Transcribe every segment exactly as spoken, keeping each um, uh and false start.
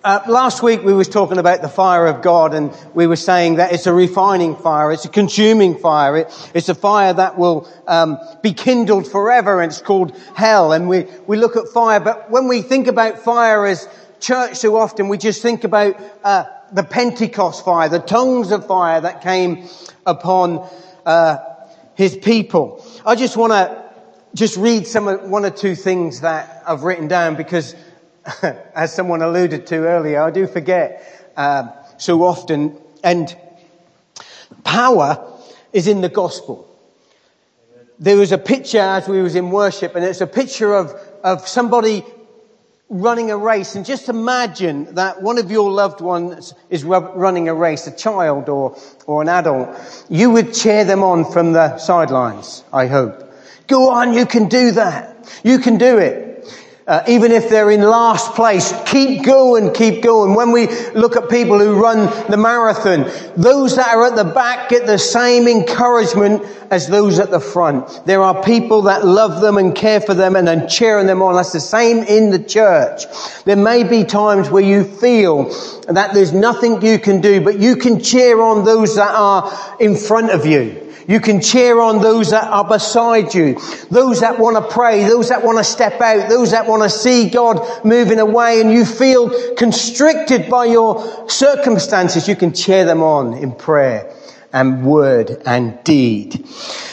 Uh, last week we was talking about the fire of God, and we were saying that it's a refining fire, it's a consuming fire, it, it's a fire that will um, be kindled forever, and it's called hell. And we, we look at fire, but when we think about fire as church so often, we just think about uh, the Pentecost fire, the tongues of fire that came upon uh, his people. I just want to just read some one or two things that I've written down, because as someone alluded to earlier, I do forget uh, so often. And power is in the gospel. There was a picture as we was in worship, and it's a picture of, of somebody running a race. And just imagine that one of your loved ones is running a race, a child or, or an adult. You would cheer them on from the sidelines, I hope. Go on, you can do that. You can do it. Uh, even if they're in last place, keep going, keep going. When we look at people who run the marathon, those that are at the back get the same encouragement as those at the front. There are people that love them and care for them and then cheering them on. That's the same in the church. There may be times where you feel that there's nothing you can do, but you can cheer on those that are in front of you. You can cheer on those that are beside you, those that want to pray, those that want to step out, those that want to see God moving away, and you feel constricted by your circumstances. You can cheer them on in prayer and word and deed.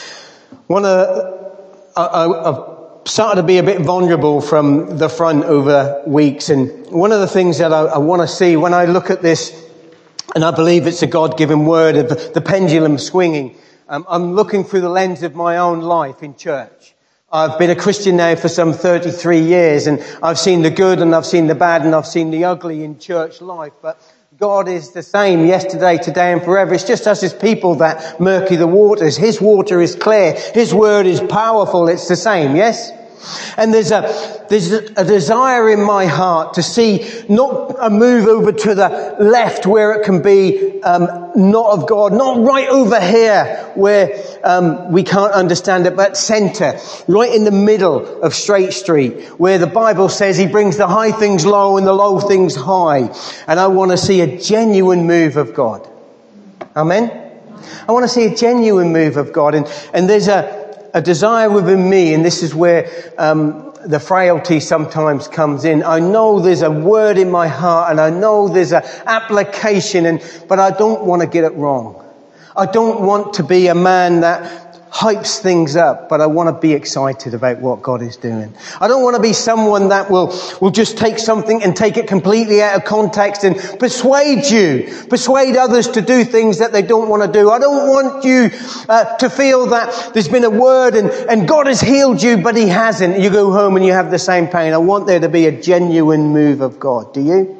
One of I, I, I've started to be a bit vulnerable from the front over weeks, and one of the things that I, I want to see when I look at this, and I believe it's a God-given word of the, the pendulum swinging. Um, I'm looking through the lens of my own life in church. I've been a Christian now for some thirty-three years, and I've seen the good and I've seen the bad and I've seen the ugly in church life. But God is the same yesterday, today and forever. It's just us as people that murky the waters. His water is clear. His word is powerful. It's the same, yes? And there's a, there's a desire in my heart to see not a move over to the left where it can be um, not of God, not right over here where um, we can't understand it, but center, right in the middle of Straight Street, where the Bible says he brings the high things low and the low things high. And I want to see a genuine move of God. Amen? I want to see a genuine move of God. And, and there's a A desire within me, and this is where um, the frailty sometimes comes in. I know there's a word in my heart, and I know there's an application, and but I don't want to get it wrong. I don't want to be a man that hypes things up, but I want to be excited about what God is doing. I don't want to be someone that will, will just take something and take it completely out of context and persuade you, persuade others to do things that they don't want to do. I don't want you uh, to feel that there's been a word and, and God has healed you, but he hasn't. You go home and you have the same pain. I want there to be a genuine move of God. Do you?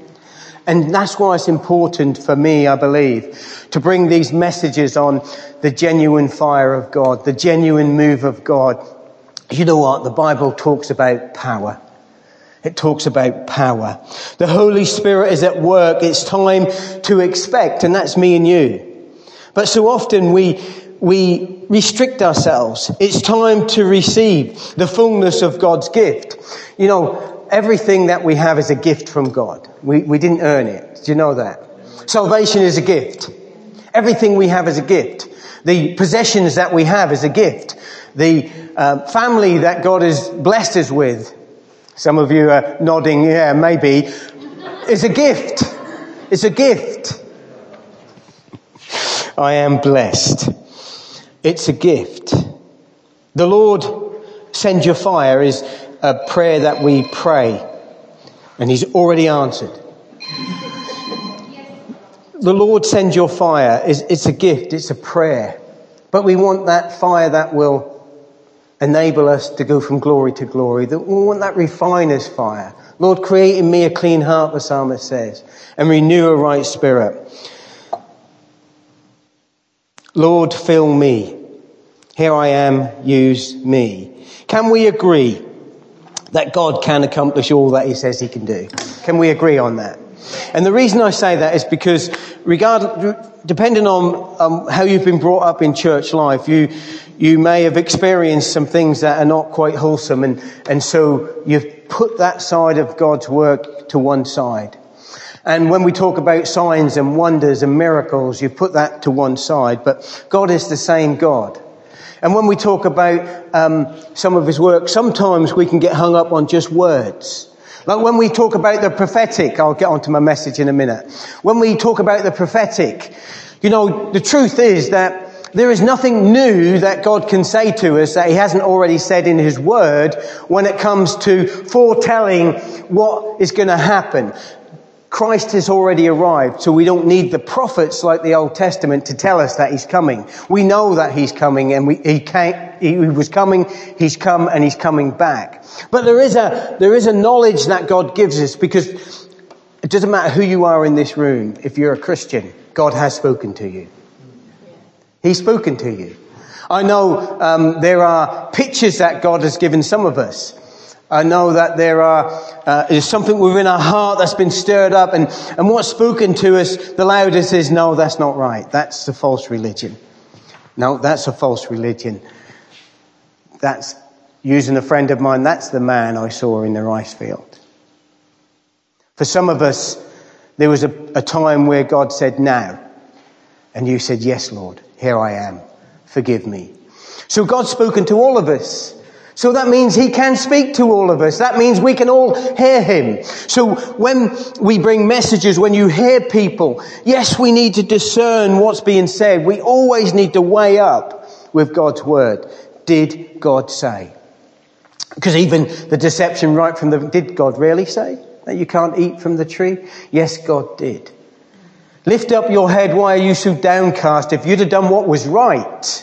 And that's why it's important for me, I believe, to bring these messages on the genuine fire of God, the genuine move of God. You know what? The Bible talks about power. It talks about power. The Holy Spirit is at work. It's time to expect, and that's me and you. But so often we we restrict ourselves. It's time to receive the fullness of God's gift. You know, everything that we have is a gift from God. We, we didn't earn it. Do you know that? Salvation is a gift. Everything we have is a gift. The possessions that we have is a gift. The uh, family that God has blessed us with, some of you are nodding, yeah, maybe, is a gift. It's a gift. I am blessed. It's a gift. The Lord send your fire is a prayer that we pray, and he's already answered. The Lord send your fire is it's a gift, it's a prayer, but we want that fire that will enable us to go from glory to glory. We want that refiner's fire. Lord, create in me a clean heart, the psalmist says, and renew a right spirit. Lord, fill me. Here I am, use me. Can we agree that God can accomplish all that he says he can do? Can we agree on that? And the reason I say that is because regard, depending on um, how you've been brought up in church life, you you may have experienced some things that are not quite wholesome, and, and so you've put that side of God's work to one side. And when we talk about signs and wonders and miracles, you put that to one side, but God is the same God. And when we talk about um, some of his work, sometimes we can get hung up on just words. Like when we talk about the prophetic, I'll get onto my message in a minute. When we talk about the prophetic, you know, the truth is that there is nothing new that God can say to us that he hasn't already said in his word when it comes to foretelling what is going to happen. Christ has already arrived, so we don't need the prophets like the Old Testament to tell us that he's coming. We know that he's coming, and we, he came, he was coming, he's come, and he's coming back. But there is a, there is a knowledge that God gives us, because it doesn't matter who you are in this room. If you're a Christian, God has spoken to you. He's spoken to you. I know um, there are pictures that God has given some of us. I know that there are, uh, there's something within our heart that's been stirred up, and, and what's spoken to us the loudest is, no, that's not right. That's a false religion. No, that's a false religion. That's, using a friend of mine, that's the man I saw in the rice field. For some of us, there was a, a time where God said, now. And you said, yes, Lord, here I am. Forgive me. So God's spoken to all of us. So that means he can speak to all of us. That means we can all hear him. So when we bring messages, when you hear people, yes, we need to discern what's being said. We always need to weigh up with God's word. Did God say? Because even the deception right from the, did God really say that you can't eat from the tree? Yes, God did. Lift up your head, why are you so downcast? If you'd have done what was right,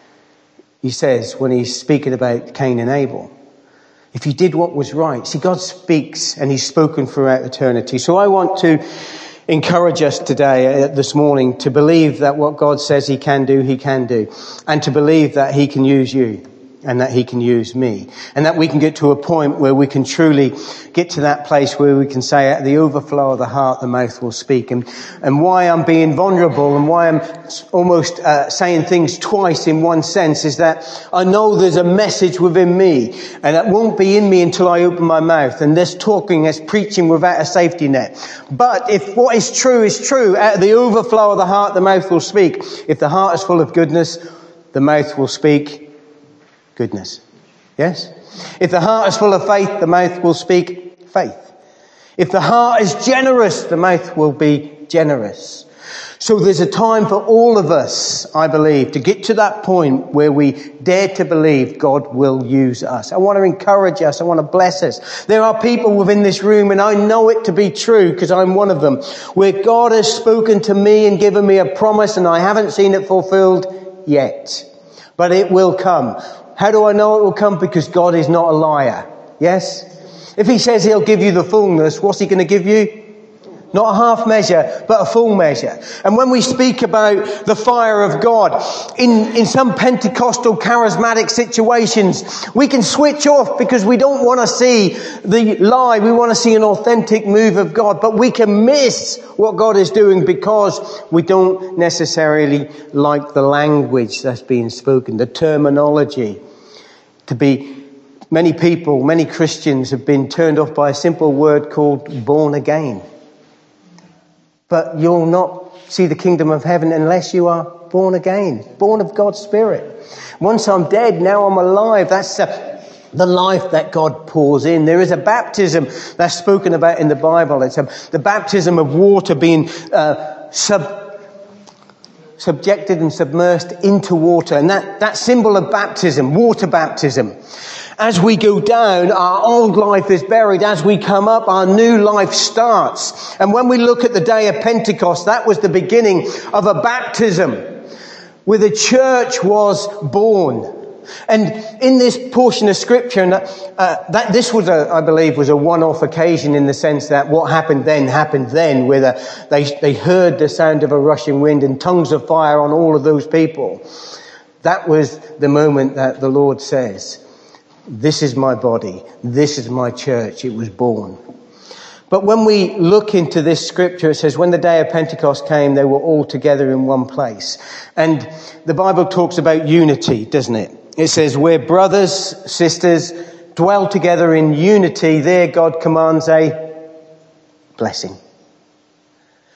he says when he's speaking about Cain and Abel, if you did what was right. See, God speaks, and he's spoken throughout eternity. So I want to encourage us today, uh, this morning, to believe that what God says he can do, he can do. And to believe that he can use you, and that he can use me. And that we can get to a point where we can truly get to that place where we can say, at the overflow of the heart, the mouth will speak. And, and why I'm being vulnerable, and why I'm almost uh, saying things twice in one sense, is that I know there's a message within me, and it won't be in me until I open my mouth. And this talking is preaching without a safety net. But if what is true is true, at the overflow of the heart, the mouth will speak. If the heart is full of goodness, the mouth will speak goodness. Yes? If the heart is full of faith, the mouth will speak faith. If the heart is generous, the mouth will be generous. So there's a time for all of us, I believe, to get to that point where we dare to believe God will use us. I want to encourage us. I want to bless us. There are people within this room, and I know it to be true because I'm one of them, where God has spoken to me and given me a promise, and I haven't seen it fulfilled yet. But it will come. How do I know it will come? Because God is not a liar. Yes? If he says he'll give you the fullness, what's he going to give you? Not a half measure, but a full measure. And when we speak about the fire of God, in, in some Pentecostal charismatic situations, we can switch off because we don't want to see the lie. We want to see an authentic move of God. But we can miss what God is doing because we don't necessarily like the language that's being spoken, the terminology. To be, many people, many Christians have been turned off by a simple word called born again. But you'll not see the kingdom of heaven unless you are born again, born of God's Spirit. Once I'm dead, now I'm alive. That's the, the life that God pours in. There is a baptism that's spoken about in the Bible. It's a, the baptism of water being uh, sub, subjected and submersed into water. And that, that symbol of baptism, water baptism. As we go down, our old life is buried. As we come up, our new life starts. And when we look at the day of Pentecost, that was the beginning of a baptism where the church was born. And in this portion of scripture, and uh, that this was a, I believe, was a one-off occasion in the sense that what happened then happened then, where the, they they heard the sound of a rushing wind and tongues of fire on all of those people. That was the moment that the Lord says, "This is my body. This is my church. It was born." But when we look into this scripture, it says, when the day of Pentecost came, they were all together in one place. And the Bible talks about unity, doesn't it? It says, where brothers, sisters dwell together in unity, there God commands a blessing.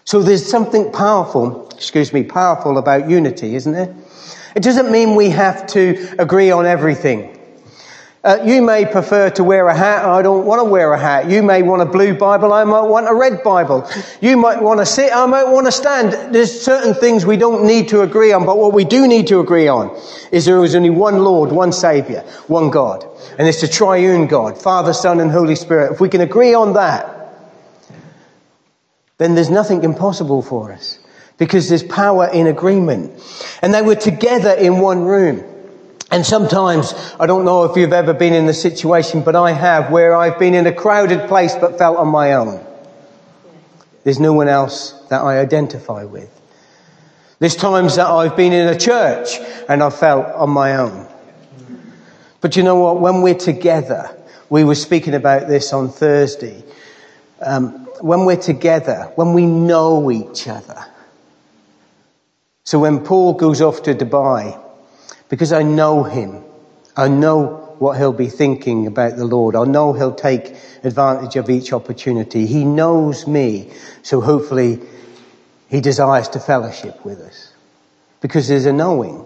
So there's something powerful, excuse me, powerful about unity, isn't there? It doesn't mean we have to agree on everything. Uh, you may prefer to wear a hat. I don't want to wear a hat. You may want a blue Bible. I might want a red Bible. You might want to sit. I might want to stand. There's certain things we don't need to agree on, but what we do need to agree on is there is only one Lord, one Saviour, one God. And it's the triune God, Father, Son and Holy Spirit. If we can agree on that, then there's nothing impossible for us, because there's power in agreement. And they were together in one room. And sometimes, I don't know if you've ever been in the situation, but I have, where I've been in a crowded place but felt on my own. There's no one else that I identify with. There's times that I've been in a church and I felt on my own. But you know what? When we're together, we were speaking about this on Thursday. Um, when we're together, when we know each other. So when Paul goes off to Dubai, because I know him, I know what he'll be thinking about the Lord. I know he'll take advantage of each opportunity. He knows me, so hopefully he desires to fellowship with us, because there's a knowing.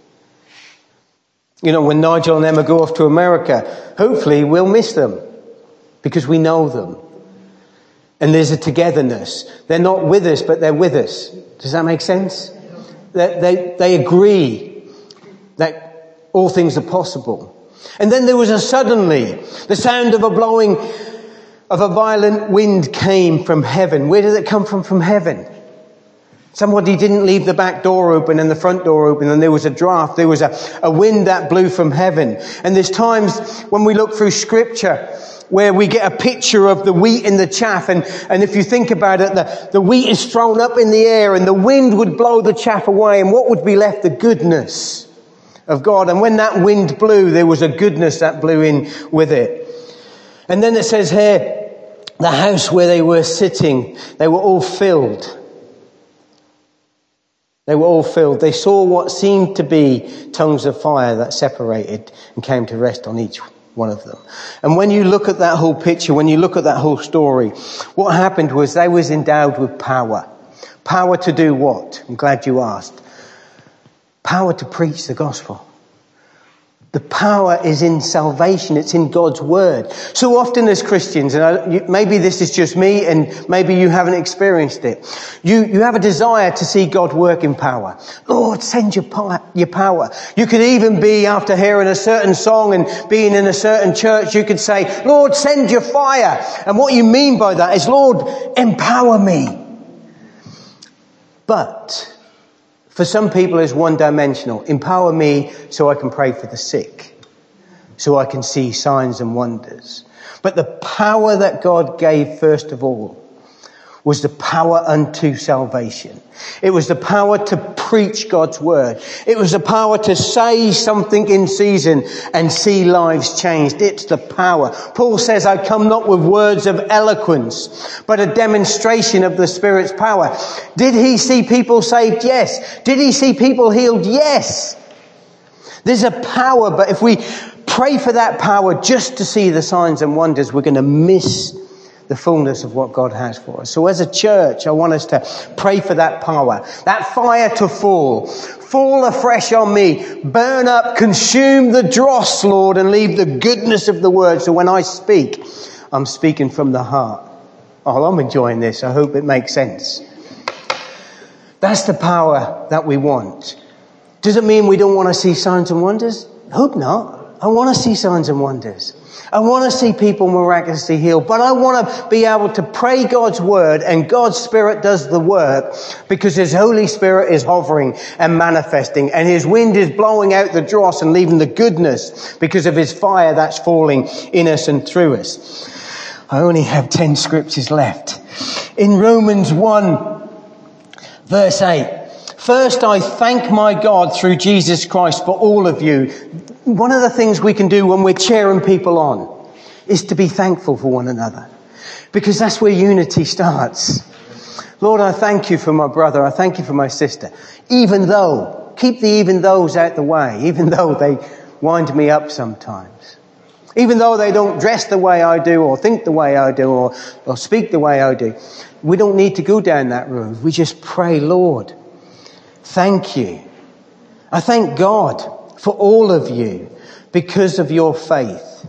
You know, when Nigel and Emma go off to America, hopefully we'll miss them because we know them. And there's a togetherness. They're not with us, but they're with us. Does that make sense? They, they, they agree that all things are possible. And then there was a suddenly, the sound of a blowing of a violent wind came from heaven. Where did it come from? From heaven. Somebody didn't leave the back door open and the front door open, and there was a draft. There was a, a wind that blew from heaven. And there's times when we look through scripture where we get a picture of the wheat and the chaff. And, and if you think about it, the, the wheat is thrown up in the air and the wind would blow the chaff away. And what would be left? The goodness of God. And when that wind blew, there was a goodness that blew in with it. And then it says here, the house where they were sitting, they were all filled. They were all filled. They saw what seemed to be tongues of fire that separated and came to rest on each one of them. And when you look at that whole picture, when you look at that whole story, what happened was they was endowed with power. Power to do what? I'm glad you asked. Power to preach the gospel. The power is in salvation. It's in God's word. So often as Christians, and I, you, maybe this is just me and maybe you haven't experienced it, you, you have a desire to see God work in power. Lord, send your, power, your power. You could even be, after hearing a certain song and being in a certain church, you could say, Lord, send your fire. And what you mean by that is, Lord, empower me. But for some people, it's one-dimensional. Empower me so I can pray for the sick, so I can see signs and wonders. But the power that God gave, first of all, was the power unto salvation. It was the power to preach God's word. It was the power to say something in season and see lives changed. It's the power. Paul says, I come not with words of eloquence, but a demonstration of the Spirit's power. Did he see people saved? Yes. Did he see people healed? Yes. There's a power, but if we pray for that power just to see the signs and wonders, we're going to miss the fullness of what God has for us. So as a church, I want us to pray for that power, that fire to fall. Fall afresh on me. Burn up, consume the dross, Lord, and leave the goodness of the word. So when I speak, I'm speaking from the heart. Oh, I'm enjoying this. I hope it makes sense. That's the power that we want. Does it mean we don't want to see signs and wonders? Hope not. I want to see signs and wonders. I want to see people miraculously healed, but I want to be able to pray God's word, and God's Spirit does the work because His Holy Spirit is hovering and manifesting, and His wind is blowing out the dross and leaving the goodness because of His fire that's falling in us and through us. I only have ten scriptures left. In Romans one, verse eight, first I thank my God through Jesus Christ for all of you. One of the things we can do when we're cheering people on is to be thankful for one another, because that's where unity starts. Lord, I thank you for my brother. I thank you for my sister. Even though, keep the even those out the way, even though they wind me up sometimes. Even though they don't dress the way I do, or think the way I do, or, or speak the way I do. We don't need to go down that road. We just pray, Lord, thank you. I thank God for all of you because of your faith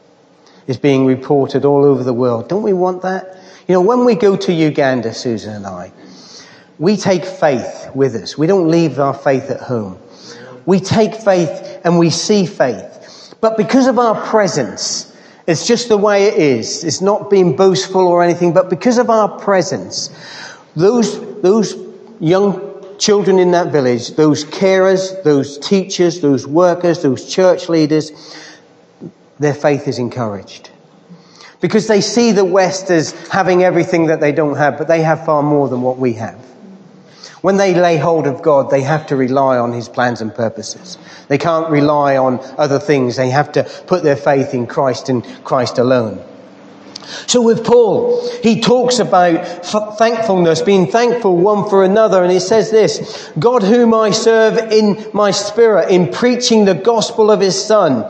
is being reported all over the world. Don't we want that? You know, when we go to Uganda, Susan and I, we take faith with us. We don't leave our faith at home. We take faith and we see faith. But because of our presence, it's just the way it is. It's not being boastful or anything, but because of our presence, those, those young children in that village, those carers, those teachers, those workers, those church leaders, their faith is encouraged. Because they see the West as having everything that they don't have, but they have far more than what we have. When they lay hold of God, they have to rely on his plans and purposes. They can't rely on other things. They have to put their faith in Christ and Christ alone. So with Paul, he talks about f- thankfulness, being thankful one for another. And he says this, God whom I serve in my spirit, in preaching the gospel of his Son,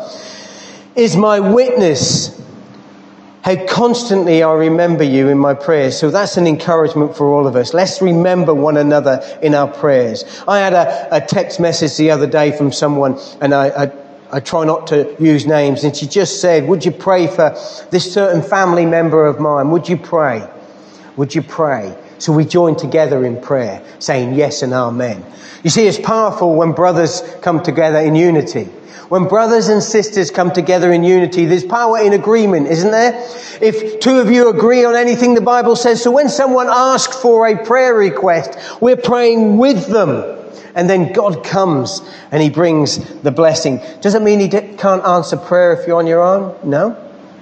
is my witness. How constantly I remember you in my prayers. So that's an encouragement for all of us. Let's remember one another in our prayers. I had a, a text message the other day from someone, and I, I, I try not to use names, and she just said, would you pray for this certain family member of mine? Would you pray? Would you pray? So we join together in prayer, saying yes and amen. You see, it's powerful when brothers come together in unity. When brothers and sisters come together in unity, there's power in agreement, isn't there? If two of you agree on anything, the Bible says, so when someone asks for a prayer request, we're praying with them. And then God comes and he brings the blessing. Does it mean he can't answer prayer if you're on your own? No.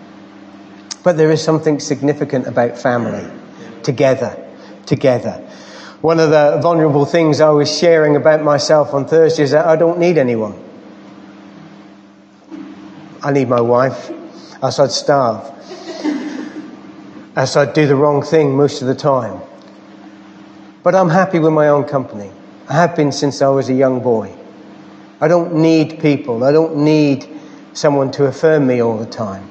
But there is something significant about family. Together. Together. One of the vulnerable things I was sharing about myself on Thursday is that I don't need anyone. I need my wife, else I'd starve. Else I'd do the wrong thing most of the time. But I'm happy with my own company. I have been since I was a young boy. I don't need people. I don't need someone to affirm me all the time.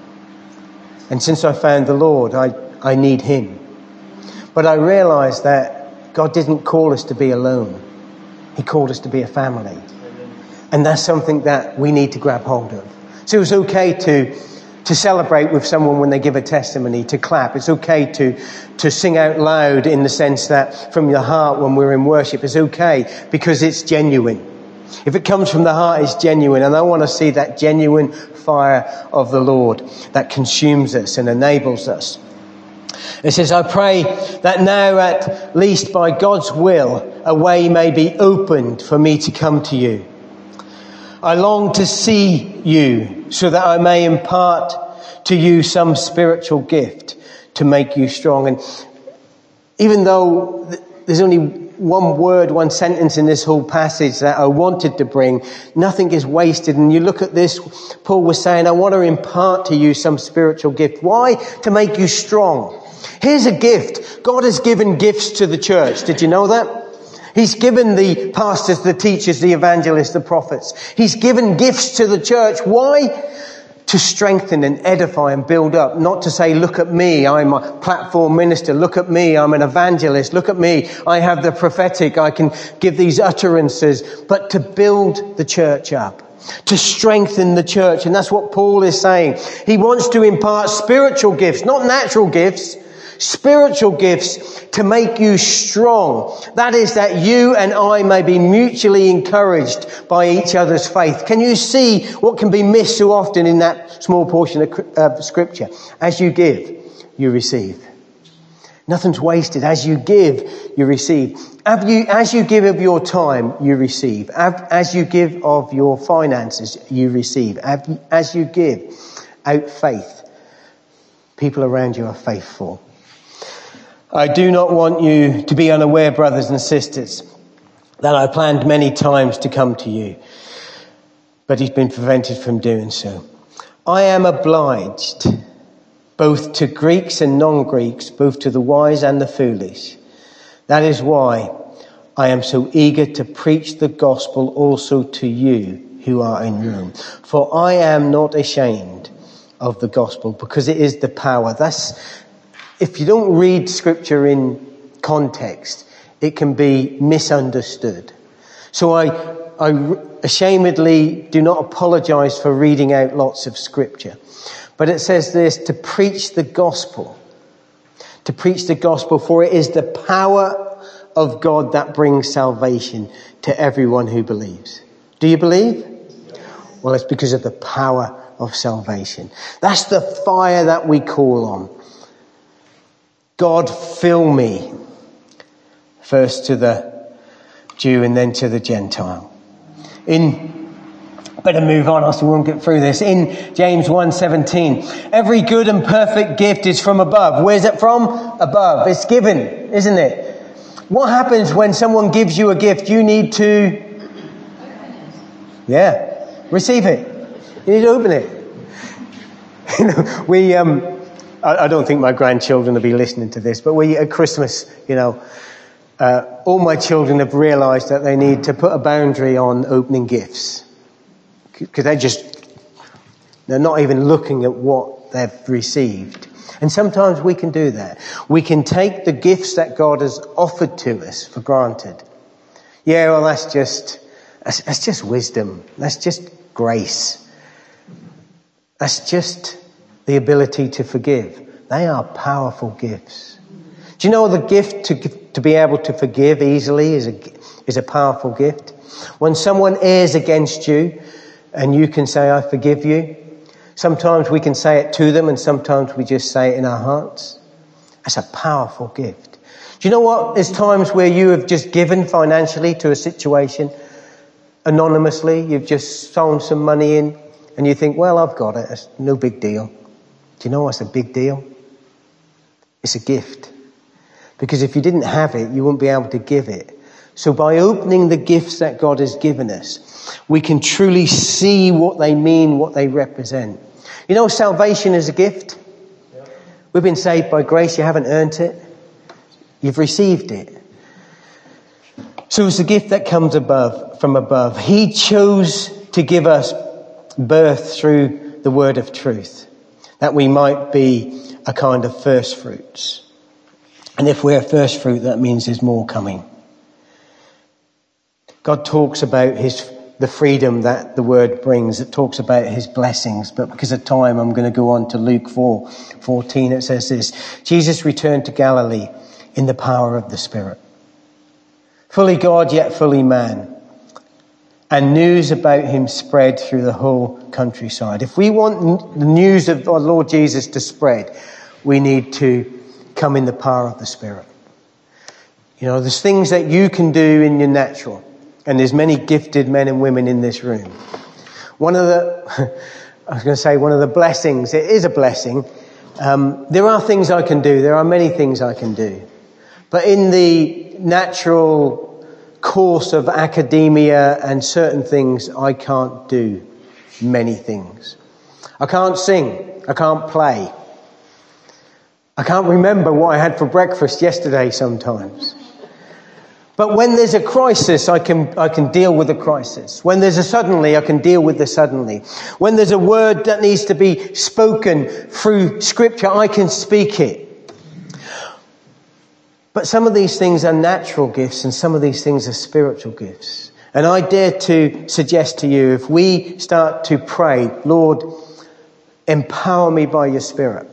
And since I found the Lord, I, I need him. But I realized that God didn't call us to be alone. He called us to be a family. And that's something that we need to grab hold of. So it's okay to to celebrate with someone when they give a testimony, to clap. It's okay to to sing out loud in the sense that from your heart when we're in worship. It's okay because it's genuine. If it comes from the heart, it's genuine. And I want to see that genuine fire of the Lord that consumes us and enables us. It says, I pray that now at least by God's will, a way may be opened for me to come to you. I long to see you so that I may impart to you some spiritual gift to make you strong. And even though there's only one word, one sentence in this whole passage that I wanted to bring, nothing is wasted. And you look at this, Paul was saying, I want to impart to you some spiritual gift. Why? To make you strong. Here's a gift. God has given gifts to the church. Did you know that? He's given the pastors, the teachers, the evangelists, the prophets. He's given gifts to the church. Why? To strengthen and edify and build up. Not to say, look at me, I'm a platform minister. Look at me, I'm an evangelist. Look at me, I have the prophetic. I can give these utterances. But to build the church up. To strengthen the church. And that's what Paul is saying. He wants to impart spiritual gifts, not natural gifts. Spiritual gifts to make you strong. That is that you and I may be mutually encouraged by each other's faith. Can you see what can be missed so often in that small portion of uh, scripture? As you give, you receive. Nothing's wasted. As you give, you receive. As you, as you give of your time, you receive. As you give of your finances, you receive. As you give out faith, people around you are faithful. I do not want you to be unaware, brothers and sisters, that I planned many times to come to you, but he's been prevented from doing so. I am obliged both to Greeks and non-Greeks, both to the wise and the foolish. That is why I am so eager to preach the gospel also to you who are in Rome. For I am not ashamed of the gospel, because it is the power. That's, if you don't read scripture in context, it can be misunderstood. So I, I ashamedly do not apologize for reading out lots of scripture. But it says this, to preach the gospel. To preach the gospel, for it is the power of God that brings salvation to everyone who believes. Do you believe? Well, it's because of the power of salvation. That's the fire that we call on. God, fill me. First to the Jew and then to the Gentile. In, better move on, else we won't get through this. In James one seventeen, every good and perfect gift is from above. Where's it from? Above. It's given, isn't it? What happens when someone gives you a gift? You need to, yeah, receive it. You need to open it. You know, we, um, I, I don't think my grandchildren will be listening to this, but we, at Christmas, you know, uh, all my children have realized that they need to put a boundary on opening gifts. Because they're just, they're not even looking at what they've received. And sometimes we can do that. We can take the gifts that God has offered to us for granted. Yeah, well, that's just, that's, that's just wisdom. That's just grace. That's just the ability to forgive. They are powerful gifts. Do you know the gift to to be able to forgive easily is a, is a powerful gift? When someone errs against you and you can say, I forgive you. Sometimes we can say it to them and sometimes we just say it in our hearts. That's a powerful gift. Do you know what? There's times where you have just given financially to a situation anonymously. You've just sown some money in and you think, well, I've got it. It's no big deal. Do you know what's a big deal? It's a gift. Because if you didn't have it, you wouldn't be able to give it. So by opening the gifts that God has given us, we can truly see what they mean, what they represent. You know, salvation is a gift. We've been saved by grace. You haven't earned it. You've received it. So it's a gift that comes above, from above. He chose to give us birth through the word of truth, that we might be a kind of first fruits. And if we're first fruit, that means there's more coming. God talks about his the freedom that the word brings. It talks about his blessings. But because of time, I'm going to go on to Luke four fourteen. It says this, Jesus returned to Galilee in the power of the Spirit. Fully God, yet fully man. And news about him spread through the whole countryside. If we want the news of our Lord Jesus to spread, we need to come in the power of the Spirit. You know, there's things that you can do in your natural. And there's many gifted men and women in this room. One of the, I was going to say one of the blessings, it is a blessing. Um, there are things I can do. There are many things I can do. But in the natural course of academia and certain things, I can't do many things. I can't sing. I can't play. I can't remember what I had for breakfast yesterday sometimes. But when there's a crisis, I can I can deal with the crisis. When there's a suddenly, I can deal with the suddenly. When there's a word that needs to be spoken through Scripture, I can speak it. But some of these things are natural gifts and some of these things are spiritual gifts. And I dare to suggest to you, if we start to pray, Lord, empower me by your Spirit,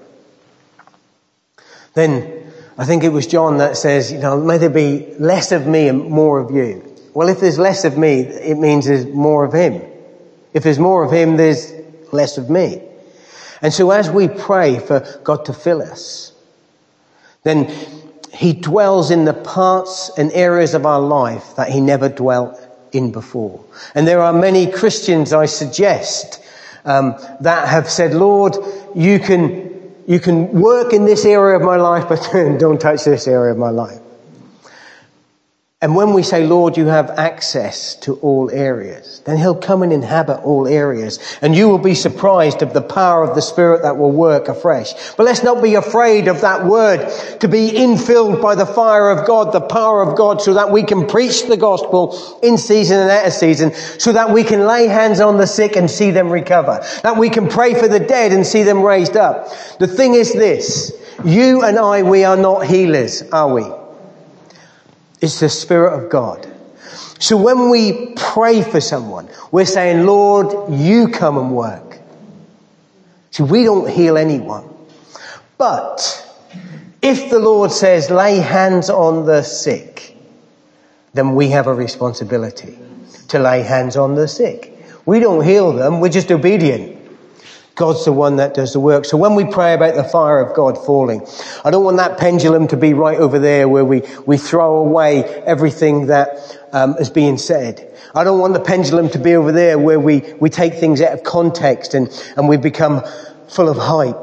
then I think it was John that says, you know, may there be less of me and more of you. Well, if there's less of me, it means there's more of him. If there's more of him, there's less of me. And so as we pray for God to fill us, then he dwells in the parts and areas of our life that he never dwelt in before. And there are many Christians, I suggest, um, that have said, Lord, you can You can work in this area of my life, but don't touch this area of my life. And when we say, Lord, you have access to all areas, then he'll come and inhabit all areas. And you will be surprised of the power of the Spirit that will work afresh. But let's not be afraid of that word, to be infilled by the fire of God, the power of God, so that we can preach the gospel in season and out of season, so that we can lay hands on the sick and see them recover, that we can pray for the dead and see them raised up. The thing is this, you and I, we are not healers, are we? It's the Spirit of God. So when we pray for someone, we're saying, Lord, you come and work. See, we don't heal anyone. But if the Lord says, lay hands on the sick, then we have a responsibility to lay hands on the sick. We don't heal them, we're just obedient. God's the one that does the work. So when we pray about the fire of God falling, I don't want that pendulum to be right over there where we, we throw away everything that um, is being said. I don't want the pendulum to be over there where we, we take things out of context and, and we become full of hype.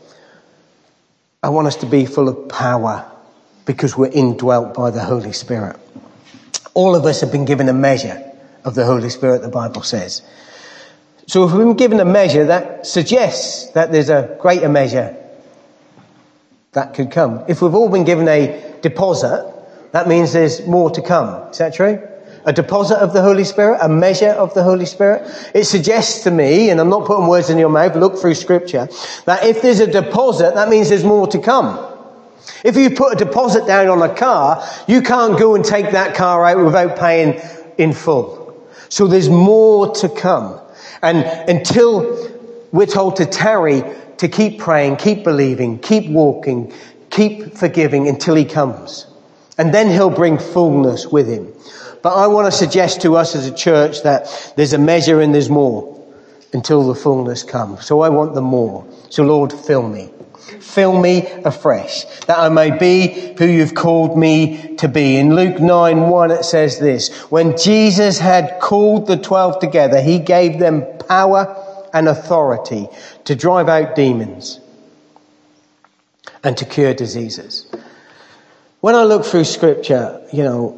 I want us to be full of power because we're indwelt by the Holy Spirit. All of us have been given a measure of the Holy Spirit, the Bible says. So if we've been given a measure, that suggests that there's a greater measure that could come. If we've all been given a deposit, that means there's more to come. Is that true? A deposit of the Holy Spirit, a measure of the Holy Spirit. It suggests to me, and I'm not putting words in your mouth, look through Scripture, that if there's a deposit, that means there's more to come. If you put a deposit down on a car, you can't go and take that car out without paying in full. So there's more to come. And until we're told to tarry, to keep praying, keep believing, keep walking, keep forgiving until he comes. And then he'll bring fullness with him. But I want to suggest to us as a church that there's a measure and there's more until the fullness comes. So I want the more. So Lord, fill me. Fill me afresh, that I may be who you've called me to be. In Luke nine one it says this, when Jesus had called the twelve together, he gave them power and authority to drive out demons and to cure diseases. When I look through Scripture, you know,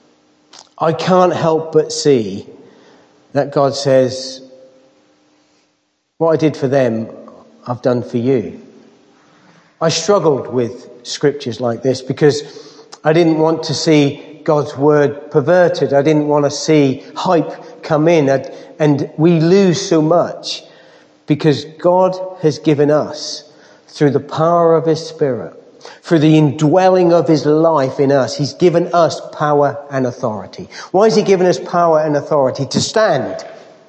I can't help but see that God says, what I did for them, I've done for you. I struggled with scriptures like this because I didn't want to see God's word perverted. I didn't want to see hype come in. And we lose so much because God has given us, through the power of his Spirit, through the indwelling of his life in us, he's given us power and authority. Why has he given us power and authority? To stand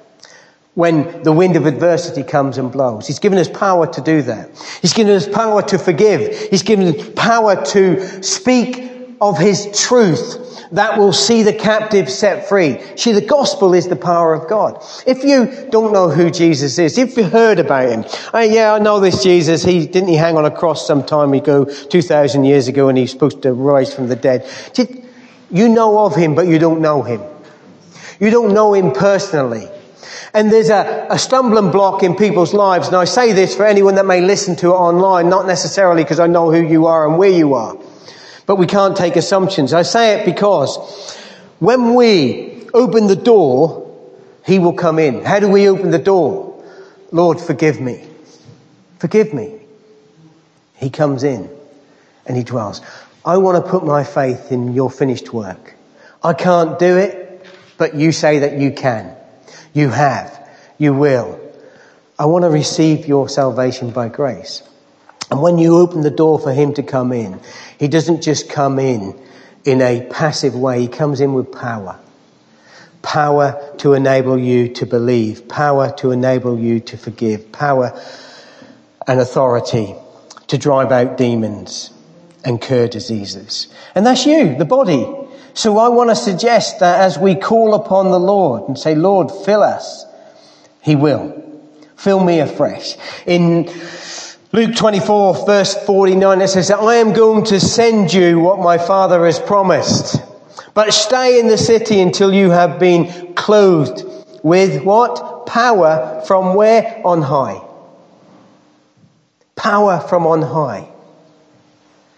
when the wind of adversity comes and blows. He's given us power to do that. He's given us power to forgive. He's given us power to speak of his truth that will see the captive set free. See, the gospel is the power of God. If you don't know who Jesus is, if you heard about him, oh, yeah, I know this Jesus. He didn't he hang on a cross some time ago, two thousand years ago, and he's supposed to rise from the dead. You know of him, but you don't know him. You don't know him personally. And there's a, a stumbling block in people's lives. And I say this for anyone that may listen to it online, not necessarily because I know who you are and where you are. But we can't take assumptions. I say it because when we open the door, he will come in. How do we open the door? Lord, forgive me. Forgive me. He comes in and he dwells. I want to put my faith in your finished work. I can't do it, but you say that you can. You have. You will. I want to receive your salvation by grace. And when you open the door for him to come in, he doesn't just come in in a passive way. He comes in with power. Power to enable you to believe. Power to enable you to forgive. Power and authority to drive out demons and cure diseases. And that's you, the body. So I want to suggest that as we call upon the Lord and say, Lord, fill us, he will. Fill me afresh. In Luke twenty-four, verse forty-nine, it says that I am going to send you what my Father has promised. But stay in the city until you have been clothed with what? Power from where? On high. Power from on high.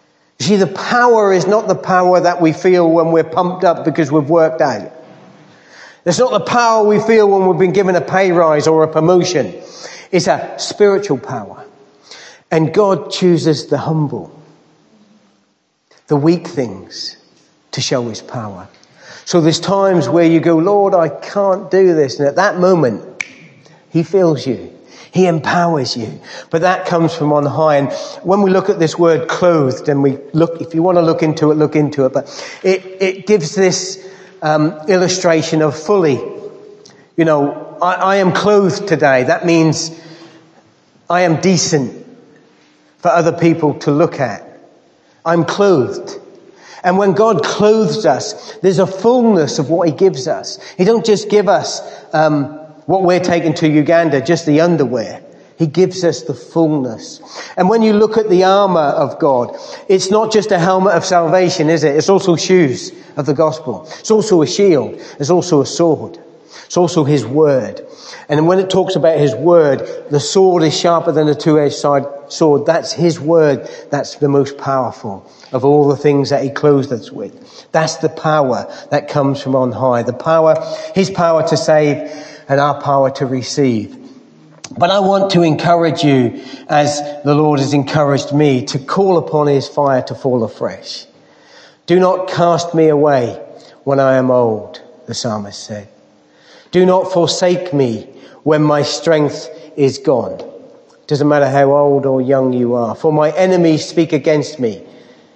You see, the power is not the power that we feel when we're pumped up because we've worked out. It's not the power we feel when we've been given a pay rise or a promotion. It's a spiritual power. And God chooses the humble, the weak things, to show his power. So there's times where you go, Lord, I can't do this. And at that moment, he fills you. He empowers you. But that comes from on high. And when we look at this word clothed, and we look, if you want to look into it, look into it. But it, it gives this um, illustration of fully. You know, I, I am clothed today. That means I am decent for other people to look at. I'm clothed. And when God clothes us, there's a fullness of what he gives us. He don't just give us um what we're taking to Uganda, just the underwear. He gives us the fullness. And when you look at the armor of God, it's not just a helmet of salvation, is it? It's also shoes of the gospel. It's also a shield. It's also a sword. It's also his word. And when it talks about his word, the sword is sharper than a two-edged sword. That's his word. That's the most powerful of all the things that he clothes us with. That's the power that comes from on high. The power, his power to save, and our power to receive. But I want to encourage you, as the Lord has encouraged me, to call upon his fire to fall afresh. Do not cast me away when I am old, the psalmist said. Do not forsake me when my strength is gone. Doesn't matter how old or young you are. For my enemies speak against me.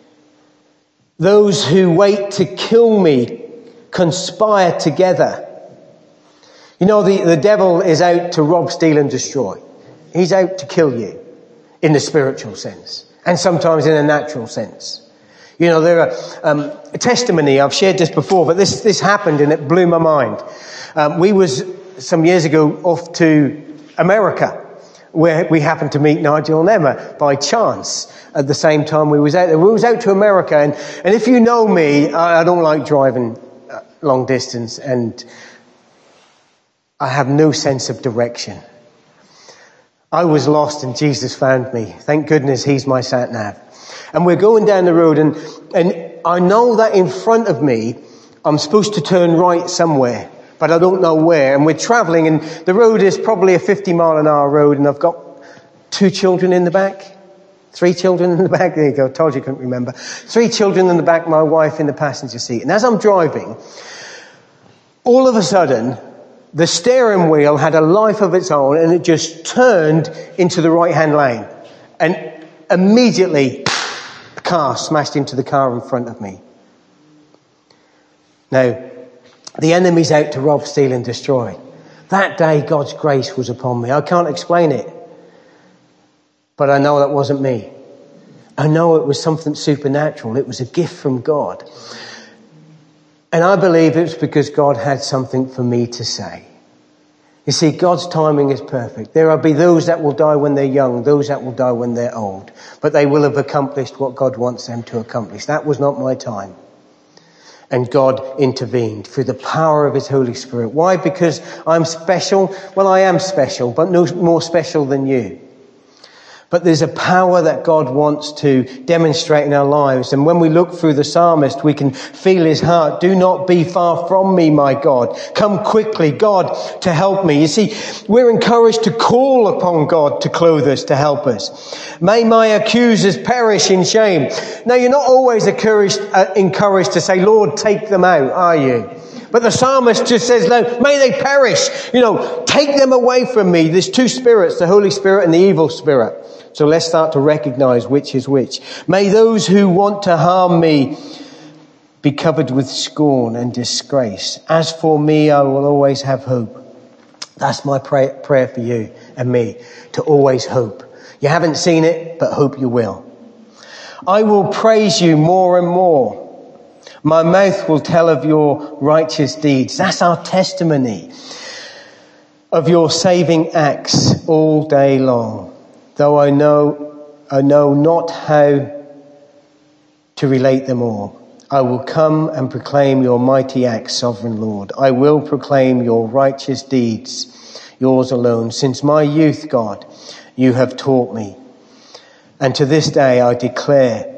Those who wait to kill me conspire together. You know, the, the devil is out to rob, steal and destroy. He's out to kill you in the spiritual sense and sometimes in a natural sense. You know, there are um, a testimony, I've shared this before, but this this happened and it blew my mind. Um, we was some years ago off to America, where we happened to meet Nigel and Emma by chance at the same time we was out there. We was out to America, and, and if you know me, I, I don't like driving long distance, and I have no sense of direction. I was lost and Jesus found me. Thank goodness he's my sat nav. And we're going down the road, and, and I know that in front of me, I'm supposed to turn right somewhere, but I don't know where. And we're traveling, and the road is probably a fifty mile an hour road, and I've got two children in the back. Three children in the back. There you go. Told you couldn't remember. Three children in the back, my wife in the passenger seat. And as I'm driving, all of a sudden, the steering wheel had a life of its own, and it just turned into the right-hand lane. And immediately, a car smashed into the car in front of me. Now, the enemy's out to rob, steal and destroy. That day, God's grace was upon me. I can't explain it. But I know that wasn't me. I know it was something supernatural. It was a gift from God. And I believe it was because God had something for me to say. You see, God's timing is perfect. There will be those that will die when they're young, those that will die when they're old. But they will have accomplished what God wants them to accomplish. That was not my time. And God intervened through the power of his Holy Spirit. Why? Because I'm special? Well, I am special, but no more special than you. But there's a power that God wants to demonstrate in our lives. And when we look through the psalmist, we can feel his heart. Do not be far from me, my God. Come quickly, God, to help me. You see, we're encouraged to call upon God to clothe us, to help us. May my accusers perish in shame. Now, you're not always encouraged, uh, encouraged to say, Lord, take them out, are you? But the psalmist just says, no, may they perish. You know, take them away from me. There's two spirits, the Holy Spirit and the evil spirit. So let's start to recognize which is which. May those who want to harm me be covered with scorn and disgrace. As for me, I will always have hope. That's my pray- prayer for you and me, to always hope. You haven't seen it, but hope you will. I will praise you more and more. My mouth will tell of your righteous deeds. That's our testimony of your saving acts all day long. Though I know, I know not how to relate them all. I will come and proclaim your mighty acts, sovereign Lord. I will proclaim your righteous deeds, yours alone. Since my youth, God, you have taught me. And to this day I declare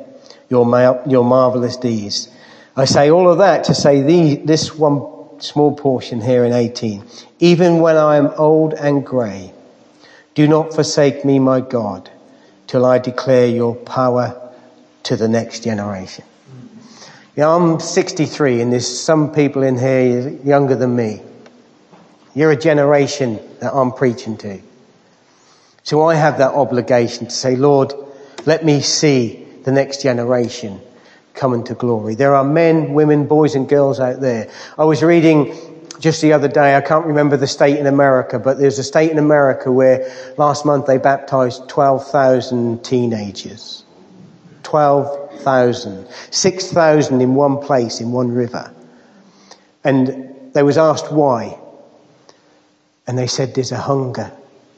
your ma- your marvelous deeds. I say all of that to say the, this one small portion here in eighteen. Even when I am old and grey, do not forsake me, my God, till I declare your power to the next generation. You know, I'm sixty-three and there's some people in here younger than me. You're a generation that I'm preaching to. So I have that obligation to say, Lord, let me see the next generation come into glory. There are men, women, boys and girls out there. I was reading just the other day, I can't remember the state in America, but there's a state in America where last month they baptized twelve thousand teenagers. twelve thousand. six thousand in one place, in one river. And they was asked why. And they said there's a hunger.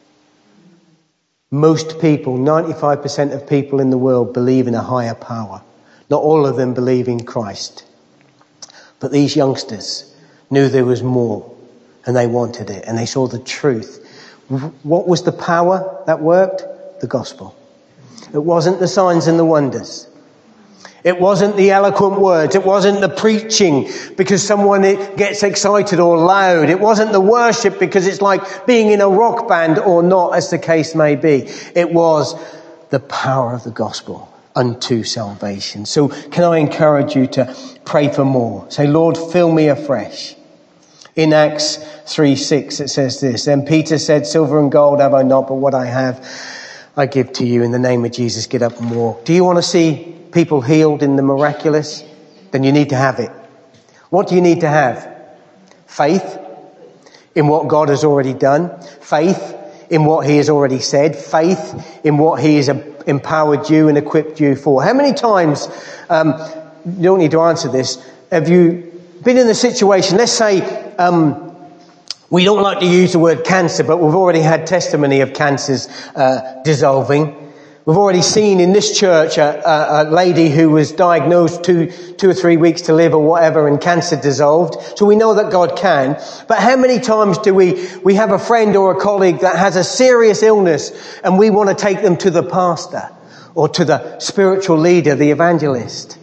Most people, ninety-five percent of people in the world believe in a higher power. Not all of them believe in Christ. But these youngsters knew there was more and they wanted it and they saw the truth. What was the power that worked? The gospel. It wasn't the signs and the wonders. It wasn't the eloquent words. It wasn't the preaching because someone gets excited or loud. It wasn't the worship because it's like being in a rock band or not, as the case may be. It was the power of the gospel unto salvation. So can I encourage you to pray for more? Say, Lord, fill me afresh. In Acts three six it says this, then Peter said, silver and gold have I not, but what I have I give to you. In the name of Jesus, get up and walk. Do you want to see people healed in the miraculous? Then you need to have it. What do you need to have? Faith in what God has already done. Faith in what he has already said. Faith in what he has empowered you and equipped you for. How many times, um, you don't need to answer this, have you been in a situation, let's say, um, we don't like to use the word cancer, but we've already had testimony of cancers uh, dissolving. We've already seen in this church a, a, a lady who was diagnosed two, two or three weeks to live or whatever, and cancer dissolved. So we know that God can. But how many times do we, we have a friend or a colleague that has a serious illness and we want to take them to the pastor or to the spiritual leader, the evangelist?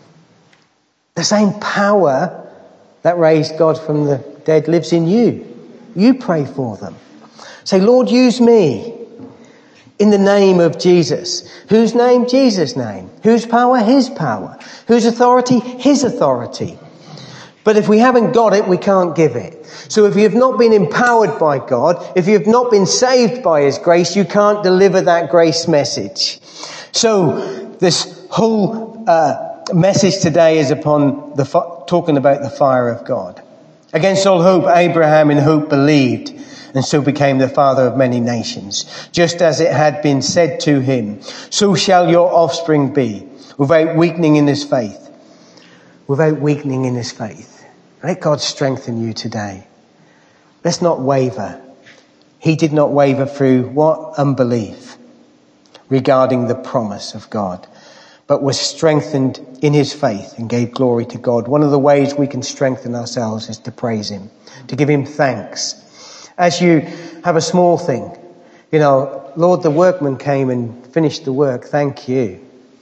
The same power that raised God from the dead lives in you. You pray for them. Say, Lord, use me. In the name of Jesus. Whose name? Jesus' name. Whose power? His power. Whose authority? His authority. But if we haven't got it, we can't give it. So if you've not been empowered by God, if you've not been saved by his grace, you can't deliver that grace message. So this whole uh, message today is upon the talking about the fire of God. Against all hope, Abraham in hope believed, and so became the father of many nations. Just as it had been said to him, so shall your offspring be, without weakening in his faith. Without weakening in his faith. Let God strengthen you today. Let's not waver. He did not waver through what? Unbelief regarding the promise of God, but was strengthened in his faith and gave glory to God. One of the ways we can strengthen ourselves is to praise him, to give him thanks. As you have a small thing, you know, Lord, the workman came and finished the work. Thank you.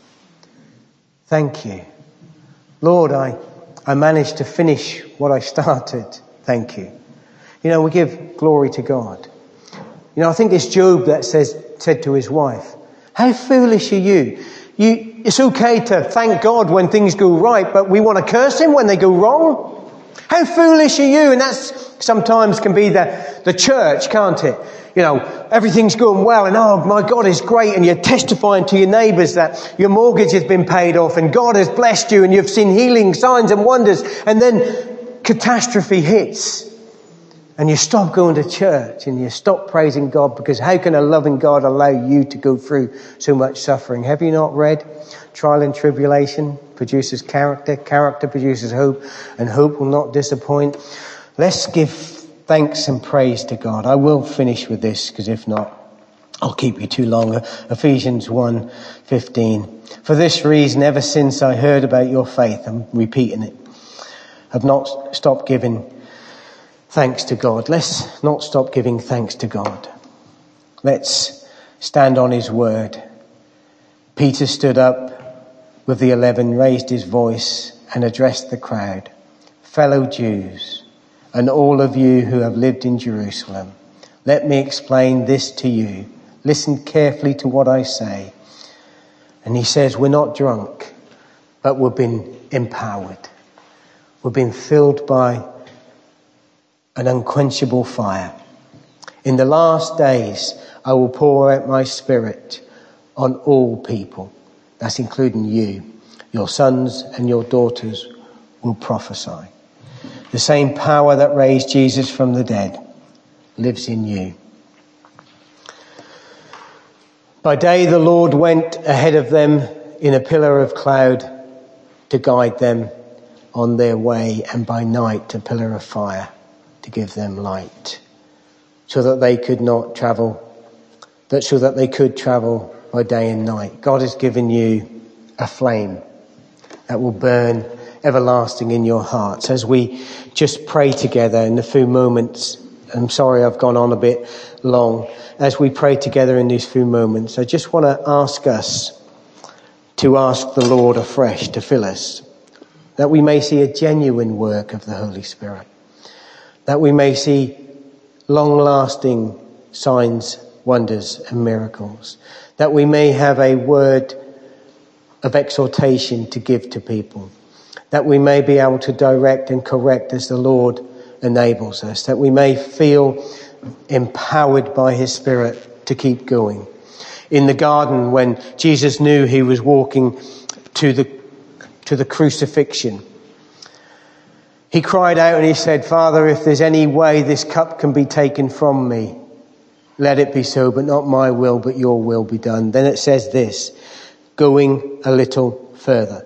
Thank you. Lord, I, I managed to finish what I started. Thank you. You know, we give glory to God. You know, I think it's Job that says, said to his wife, how foolish are you? You, it's okay to thank God when things go right, but we want to curse him when they go wrong. How foolish are you? And that's sometimes can be the, the church, can't it? You know, everything's going well and oh my God is great, and you're testifying to your neighbours that your mortgage has been paid off and God has blessed you and you've seen healing, signs and wonders, and then catastrophe hits. And you stop going to church and you stop praising God, because how can a loving God allow you to go through so much suffering? Have you not read? Trial and tribulation produces character. Character produces hope, and hope will not disappoint. Let's give thanks and praise to God. I will finish with this, because if not, I'll keep you too long. Ephesians one fifteen. For this reason, ever since I heard about your faith, I'm repeating it, I've not stopped giving thanks to God. Let's not stop giving thanks to God. Let's stand on his word. Peter stood up. with the eleven, raised his voice and addressed the crowd. Fellow Jews, and all of you who have lived in Jerusalem, let me explain this to you. Listen carefully to what I say. And he says, we're not drunk, but we've been empowered. We've been filled by an unquenchable fire. In the last days, I will pour out my spirit on all people. That's including you. Your sons and your daughters will prophesy. The same power that raised Jesus from the dead lives in you. By day, the Lord went ahead of them in a pillar of cloud to guide them on their way, and by night, a pillar of fire to give them light, so that they could not travel, that so that they could travel by day and night. God has given you a flame that will burn everlasting in your hearts. As we just pray together in a few moments, I'm sorry I've gone on a bit long. As we pray together in these few moments, I just want to ask us to ask the Lord afresh to fill us, that we may see a genuine work of the Holy Spirit, that we may see long-lasting signs, wonders and miracles, that we may have a word of exhortation to give to people, that we may be able to direct and correct as the Lord enables us, that we may feel empowered by his Spirit to keep going. In the garden, when Jesus knew he was walking to the to the crucifixion, he cried out and he said, Father, if there's any way this cup can be taken from me, let it be so, but not my will, but your will be done. Then it says this, going a little further.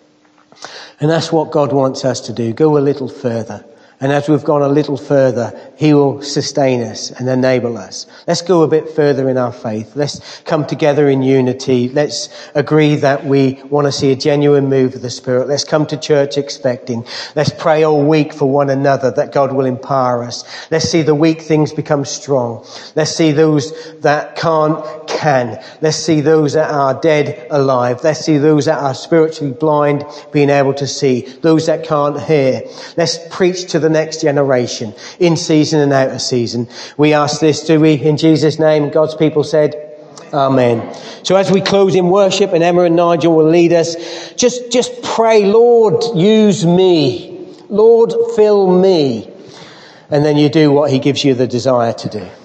And that's what God wants us to do, go a little further. And as we've gone a little further, he will sustain us and enable us. Let's go a bit further in our faith. Let's come together in unity. Let's agree that we want to see a genuine move of the Spirit. Let's come to church expecting. Let's pray all week for one another that God will empower us. Let's see the weak things become strong. Let's see those that can't, can. Let's see those that are dead alive. Let's see those that are spiritually blind being able to see. Those that can't hear. Let's preach to the next generation, in season and out of season. We ask this, do we, in Jesus' name? God's people said, Amen. So as we close in worship, and Emma and Nigel will lead us, just, just pray, Lord, use me. Lord, fill me. And then you do what he gives you the desire to do.